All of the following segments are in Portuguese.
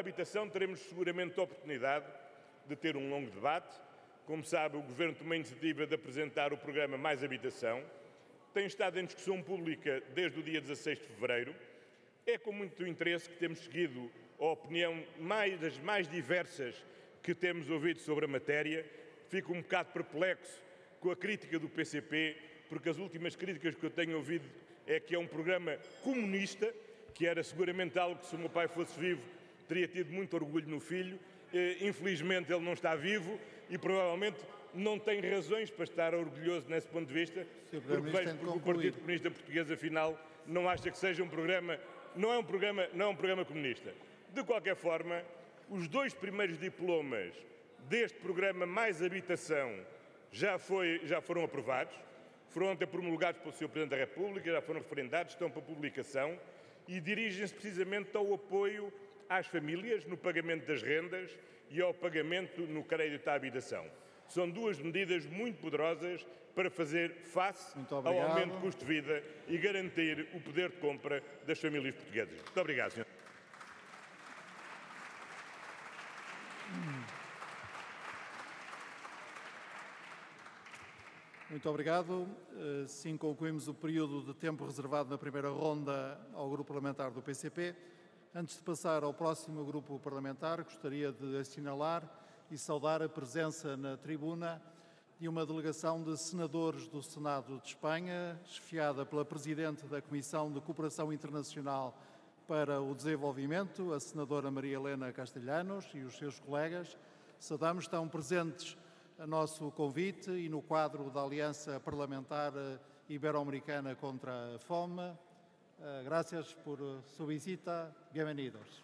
habitação teremos seguramente a oportunidade de ter um longo debate. Como sabe, o Governo tomou a iniciativa de apresentar o programa Mais Habitação. Tem estado em discussão pública desde o dia 16 de fevereiro. É com muito interesse que temos seguido a opinião das mais diversas que temos ouvido sobre a matéria. Fico um bocado perplexo com a crítica do PCP, porque as últimas críticas que eu tenho ouvido é que é um programa comunista, que era seguramente algo que, se o meu pai fosse vivo, teria tido muito orgulho no filho. Infelizmente ele não está vivo e provavelmente não tem razões para estar orgulhoso nesse ponto de vista, porque vejo que o Partido Comunista Português, afinal, não acha que seja um programa, não é um programa comunista. De qualquer forma, os 2 primeiros diplomas deste programa Mais Habitação já foram aprovados, foram ontem promulgados pelo Sr. Presidente da República, já foram referendados, estão para publicação e dirigem-se precisamente ao apoio às famílias no pagamento das rendas e ao pagamento no crédito à habitação. São 2 medidas muito poderosas para fazer face ao aumento do custo de vida e garantir o poder de compra das famílias portuguesas. Muito obrigado, Sr. Muito obrigado. Assim concluímos o período de tempo reservado na primeira ronda ao Grupo Parlamentar do PCP. Antes de passar ao próximo Grupo Parlamentar, gostaria de assinalar e saudar a presença na tribuna de uma delegação de senadores do Senado de Espanha, chefiada pela Presidente da Comissão de Cooperação Internacional para o Desenvolvimento, a senadora Maria Helena Castellanos, e os seus colegas. Saudamos, estão presentes a nosso convite e no quadro da Aliança Parlamentar Ibero-Americana contra a Fome. Gracias por su visita. Bienvenidos.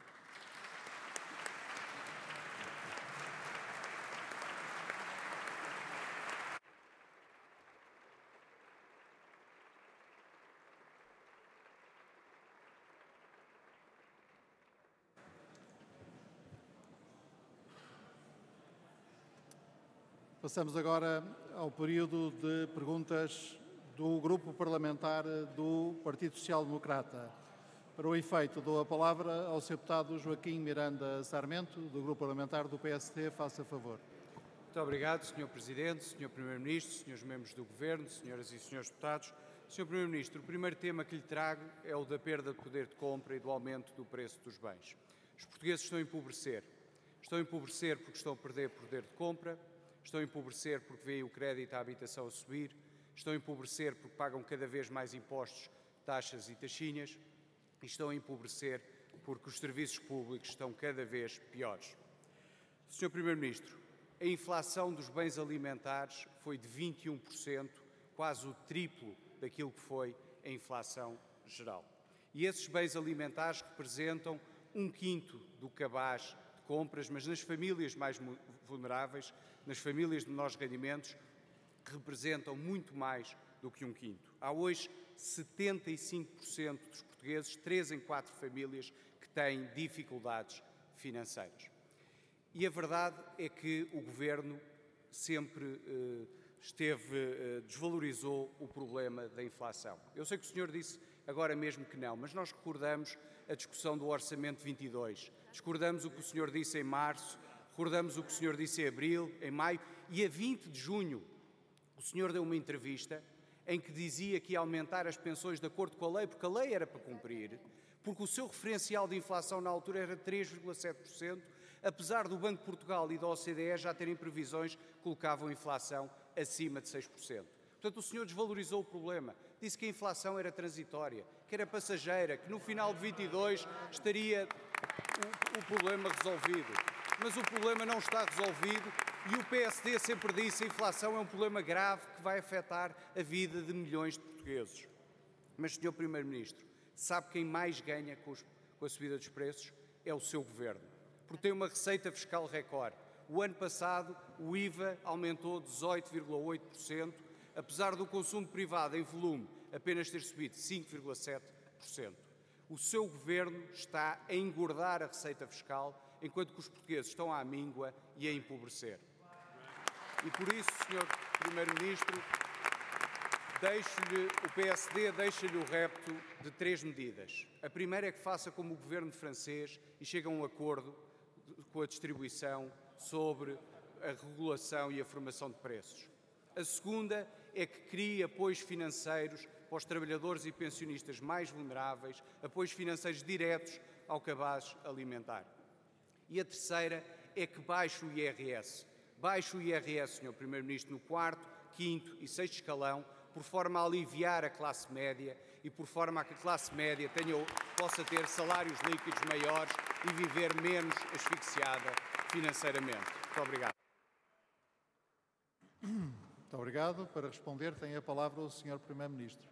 Passamos agora ao período de perguntas do Grupo Parlamentar do Partido Social Democrata. Para o efeito, dou a palavra ao Sr. Deputado Joaquim Miranda Sarmento, do Grupo Parlamentar do PSD. Faça favor. Muito obrigado, Sr. Presidente, Sr. Primeiro-Ministro, Srs. Membros do Governo, Senhoras e Srs. Deputados. Sr. Primeiro-Ministro, o primeiro tema que lhe trago é o da perda de poder de compra e do aumento do preço dos bens. Os portugueses estão a empobrecer. Estão a empobrecer porque estão a perder poder de compra, estão a empobrecer porque veem o crédito à habitação a subir, estão a empobrecer porque pagam cada vez mais impostos, taxas e taxinhas, e estão a empobrecer porque os serviços públicos estão cada vez piores. Sr. Primeiro-Ministro, a inflação dos bens alimentares foi de 21%, quase o triplo daquilo que foi a inflação geral. E esses bens alimentares representam 1/5 do cabaz de compras, mas nas famílias mais vulneráveis, nas famílias de menores rendimentos, representam muito mais do que 1/5. Há hoje 75% dos portugueses, 3 em 4 famílias, que têm dificuldades financeiras. E a verdade é que o Governo sempre desvalorizou o problema da inflação. Eu sei que o senhor disse agora mesmo que não, mas nós recordamos a discussão do Orçamento 22, discordamos o que o senhor disse em março, recordamos o que o senhor disse em abril, em maio, e a 20 de junho o senhor deu uma entrevista em que dizia que ia aumentar as pensões de acordo com a lei, porque a lei era para cumprir, porque o seu referencial de inflação na altura era 3,7%, apesar do Banco de Portugal e da OCDE já terem previsões que colocavam a inflação acima de 6%. Portanto, o senhor desvalorizou o problema, disse que a inflação era transitória, que era passageira, que no final de 22 estaria o problema resolvido. Mas o problema não está resolvido e o PSD sempre disse que a inflação é um problema grave que vai afetar a vida de milhões de portugueses. Mas, Sr. Primeiro-Ministro, sabe quem mais ganha com a subida dos preços? É o seu Governo, porque tem uma receita fiscal recorde. O ano passado o IVA aumentou 18,8%, apesar do consumo privado em volume apenas ter subido 5,7%. O seu Governo está a engordar a receita fiscal, enquanto que os portugueses estão à míngua e a empobrecer. E por isso, Sr. Primeiro-Ministro, o PSD deixa-lhe o repto de 3 medidas. A primeira é que faça como o governo francês e chegue a um acordo com a distribuição sobre a regulação e a formação de preços. A segunda é que cria apoios financeiros para os trabalhadores e pensionistas mais vulneráveis, apoios financeiros diretos ao cabaz alimentar. E a terceira é que baixa o IRS. Baixa o IRS, Sr. Primeiro-Ministro, no 4º, 5º e 6º escalão, por forma a aliviar a classe média e por forma a que a classe média possa ter salários líquidos maiores e viver menos asfixiada financeiramente. Muito obrigado. Muito obrigado. Para responder, tem a palavra o Sr. Primeiro-Ministro.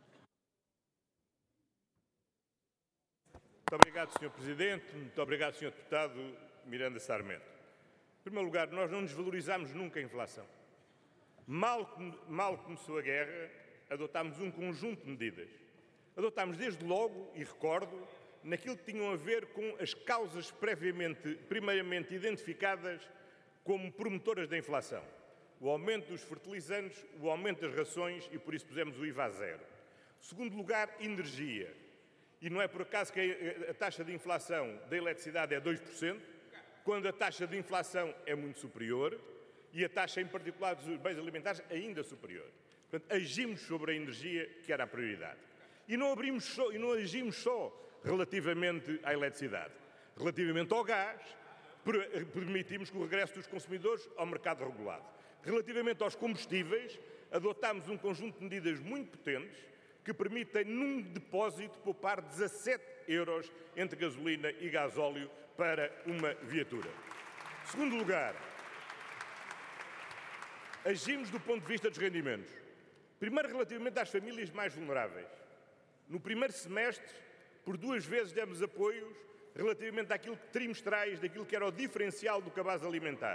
Muito obrigado, Sr. Presidente. Muito obrigado, Sr. Deputado Miranda Sarmento. Em primeiro lugar, nós não desvalorizamos nunca a inflação. Mal começou a guerra, adotámos um conjunto de medidas. Adotámos desde logo, e recordo, naquilo que tinham a ver com as causas primeiramente identificadas como promotoras da inflação. O aumento dos fertilizantes, o aumento das rações e por isso pusemos o IVA a zero. Segundo lugar, energia. E não é por acaso que a taxa de inflação da eletricidade é 2%, quando a taxa de inflação é muito superior e a taxa em particular dos bens alimentares ainda superior. Portanto, agimos sobre a energia, que era a prioridade. E não agimos só relativamente à eletricidade. Relativamente ao gás, permitimos que o regresso dos consumidores ao mercado regulado. Relativamente aos combustíveis, adotámos um conjunto de medidas muito potentes que permitem, num depósito, poupar 17 euros entre gasolina e gasóleo para uma viatura. Segundo lugar, agimos do ponto de vista dos rendimentos. Primeiro, relativamente às famílias mais vulneráveis. No primeiro semestre, por 2 vezes demos apoios relativamente àquilo que trimestrais, daquilo que era o diferencial do cabaz alimentar.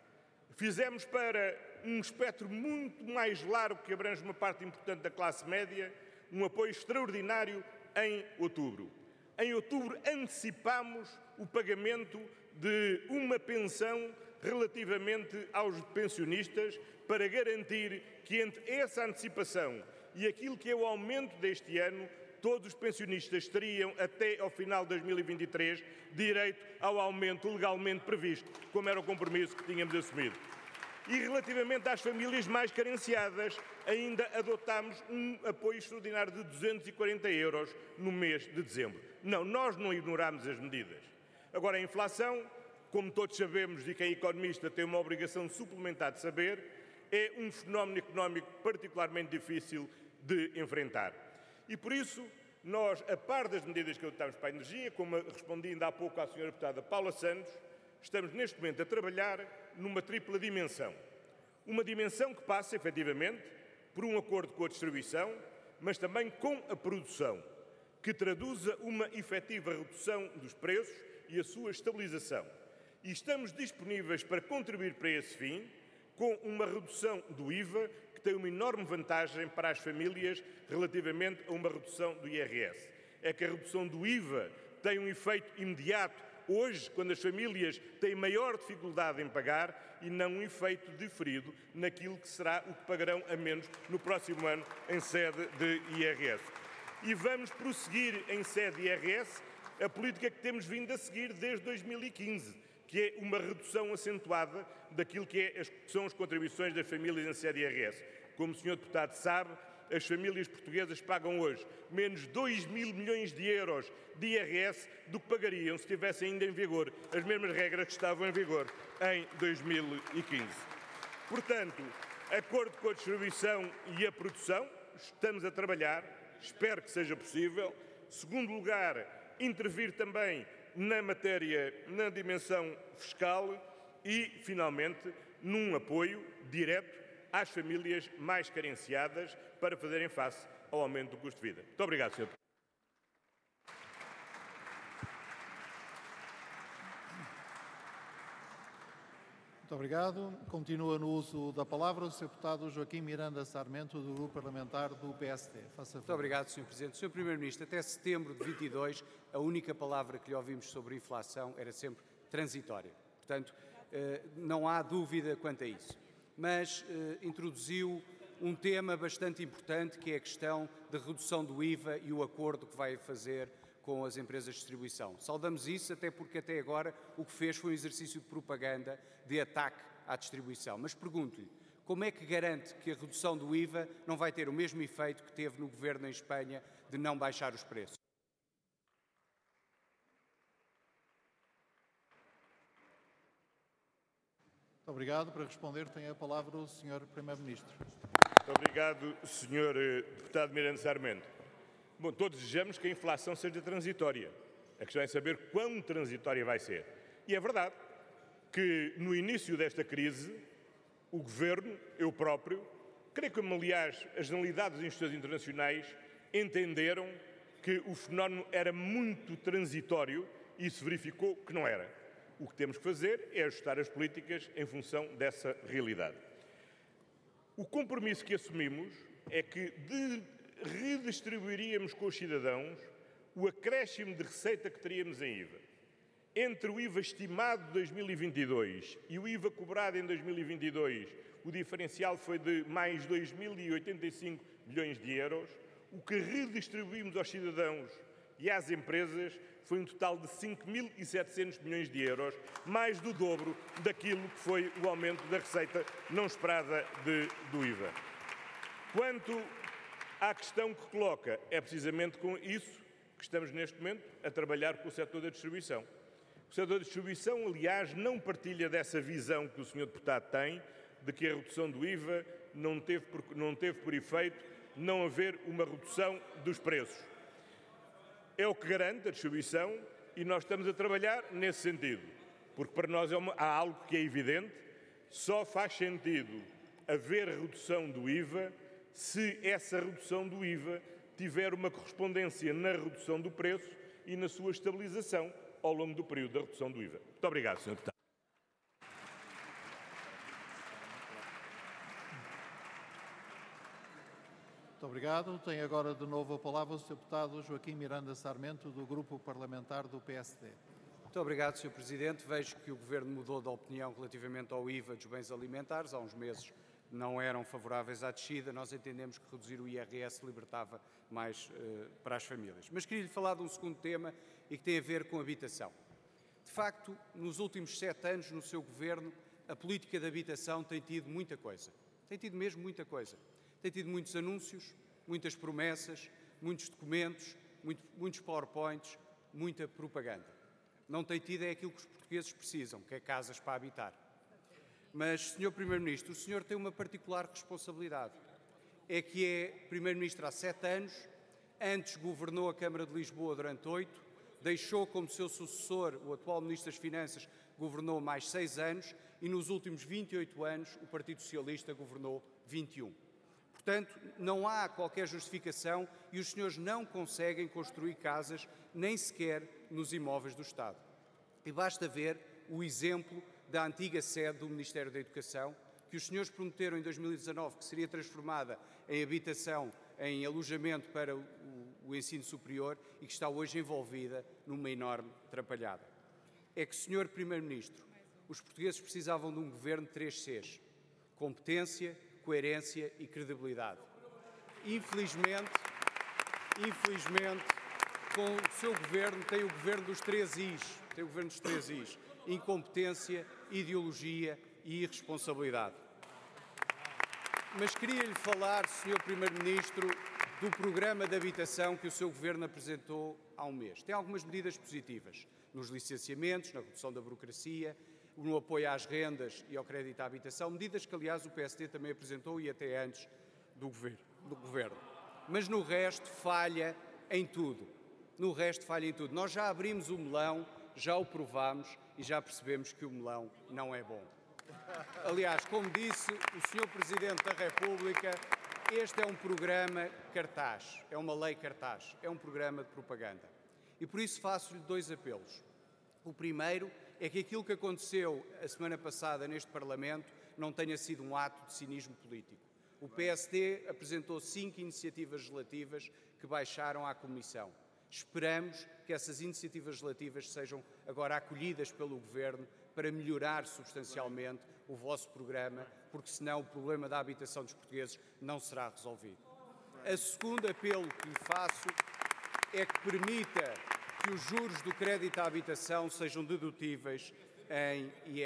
Fizemos para um espectro muito mais largo, que abrange uma parte importante da classe média, um apoio extraordinário em outubro. Em outubro antecipámos o pagamento de uma pensão relativamente aos pensionistas para garantir que entre essa antecipação e aquilo que é o aumento deste ano, todos os pensionistas teriam até ao final de 2023 direito ao aumento legalmente previsto, como era o compromisso que tínhamos assumido. E relativamente às famílias mais carenciadas, ainda adotámos um apoio extraordinário de 240 euros no mês de dezembro. Não, nós não ignorámos as medidas. Agora, a inflação, como todos sabemos e quem é economista tem uma obrigação suplementar de saber, é um fenómeno económico particularmente difícil de enfrentar. E por isso, nós, a par das medidas que adotámos para a energia, como respondi ainda há pouco à Sra. Deputada Paula Santos, estamos neste momento a trabalhar numa tripla dimensão. Uma dimensão que passa, efetivamente, por um acordo com a distribuição, mas também com a produção, que traduza uma efetiva redução dos preços e a sua estabilização. E estamos disponíveis para contribuir para esse fim, com uma redução do IVA, que tem uma enorme vantagem para as famílias relativamente a uma redução do IRS. É que a redução do IVA tem um efeito imediato hoje, quando as famílias têm maior dificuldade em pagar, e não um efeito diferido naquilo que será o que pagarão a menos no próximo ano em sede de IRS. E vamos prosseguir em sede de IRS a política que temos vindo a seguir desde 2015, que é uma redução acentuada daquilo que são as contribuições das famílias em sede de IRS. Como o Sr. Deputado sabe, as famílias portuguesas pagam hoje menos 2.000 milhões de euros de IRS do que pagariam se estivessem ainda em vigor as mesmas regras que estavam em vigor em 2015. Portanto, acordo com a distribuição e a produção, estamos a trabalhar, espero que seja possível. Segundo lugar, intervir também na matéria, na dimensão fiscal e, finalmente, num apoio direto às famílias mais carenciadas para fazerem face ao aumento do custo de vida. Muito obrigado, Sr. Muito obrigado. Continua no uso da palavra o Sr. Deputado Joaquim Miranda Sarmento, do Grupo Parlamentar do PSD. Faça favor. Muito obrigado, Sr. Presidente. Sr. Primeiro-Ministro, até setembro de 22, a única palavra que lhe ouvimos sobre inflação era sempre transitória. Portanto, não há dúvida quanto a isso. Mas introduziu um tema bastante importante, que é a questão da redução do IVA e o acordo que vai fazer com as empresas de distribuição. Saudamos isso, até porque até agora o que fez foi um exercício de propaganda, de ataque à distribuição. Mas pergunto-lhe, como é que garante que a redução do IVA não vai ter o mesmo efeito que teve no governo em Espanha de não baixar os preços? Muito obrigado. Para responder, tem a palavra o Sr. Primeiro-Ministro. Muito obrigado, Sr. Deputado Miranda Sarmento. Bom, todos desejamos que a inflação seja transitória. A questão é saber quão transitória vai ser. E é verdade que no início desta crise, o Governo, eu próprio, creio que, aliás, as generalidades das instituições internacionais entenderam que o fenómeno era muito transitório e se verificou que não era. O que temos que fazer é ajustar as políticas em função dessa realidade. O compromisso que assumimos é que redistribuiríamos com os cidadãos o acréscimo de receita que teríamos em IVA. Entre o IVA estimado de 2022 e o IVA cobrado em 2022, o diferencial foi de mais 2.085 milhões de euros. O que redistribuímos aos cidadãos e às empresas foi um total de 5.700 milhões de euros, mais do dobro daquilo que foi o aumento da receita não esperada do IVA. Quanto à questão que coloca, é precisamente com isso que estamos neste momento a trabalhar com o setor da distribuição. O setor da distribuição, aliás, não partilha dessa visão que o Sr. Deputado tem, de que a redução do IVA não teve por efeito não haver uma redução dos preços. É o que garante a distribuição e nós estamos a trabalhar nesse sentido, porque para nós há algo que é evidente, só faz sentido haver redução do IVA se essa redução do IVA tiver uma correspondência na redução do preço e na sua estabilização ao longo do período da redução do IVA. Muito obrigado, Sr. Deputado. Muito obrigado. Tem agora de novo a palavra o Sr. Deputado Joaquim Miranda Sarmento, do Grupo Parlamentar do PSD. Muito obrigado, Sr. Presidente. Vejo que o Governo mudou de opinião relativamente ao IVA dos bens alimentares. Há uns meses não eram favoráveis à descida. Nós entendemos que reduzir o IRS libertava mais para as famílias. Mas queria-lhe falar de um segundo tema e que tem a ver com a habitação. De facto, nos últimos 7 anos, no seu Governo, a política de habitação tem tido muita coisa. Tem tido mesmo muita coisa. Tem tido muitos anúncios, muitas promessas, muitos documentos, muitos PowerPoints, muita propaganda. Não tem tido é aquilo que os portugueses precisam, que é casas para habitar. Mas, Sr. Primeiro-Ministro, o senhor tem uma particular responsabilidade. É que é Primeiro-Ministro há 7 anos, antes governou a Câmara de Lisboa durante 8, deixou como seu sucessor o atual Ministro das Finanças, governou mais 6 anos e nos últimos 28 anos o Partido Socialista governou 21. Portanto, não há qualquer justificação e os senhores não conseguem construir casas nem sequer nos imóveis do Estado. E basta ver o exemplo da antiga sede do Ministério da Educação, que os senhores prometeram em 2019 que seria transformada em habitação, em alojamento para o ensino superior e que está hoje envolvida numa enorme atrapalhada. É que, Sr. Primeiro-Ministro, os portugueses precisavam de um governo de 3 Cs: competência, coerência e credibilidade. Infelizmente, com o seu governo, tem o governo dos 3 Is. Tem o governo dos 3 Is. Incompetência, ideologia e irresponsabilidade. Mas queria-lhe falar, Sr. Primeiro-Ministro, do programa de habitação que o seu governo apresentou há um mês. Tem algumas medidas positivas nos licenciamentos, na redução da burocracia, no apoio às rendas e ao crédito à habitação, medidas que, aliás, o PSD também apresentou e até antes do governo. Mas no resto falha em tudo. Nós já abrimos o melão, já o provámos e já percebemos que o melão não é bom. Aliás, como disse o Sr. Presidente da República, este é um programa cartaz, é uma lei cartaz, é um programa de propaganda. E por isso faço-lhe 2 apelos. O primeiro é que aquilo que aconteceu a semana passada neste Parlamento não tenha sido um ato de cinismo político. O PSD apresentou 5 iniciativas legislativas que baixaram à Comissão. Esperamos que essas iniciativas legislativas sejam agora acolhidas pelo Governo para melhorar substancialmente o vosso programa, porque senão o problema da habitação dos portugueses não será resolvido. O segundo apelo que lhe faço é que permita que os juros do crédito à habitação sejam dedutíveis em IRS.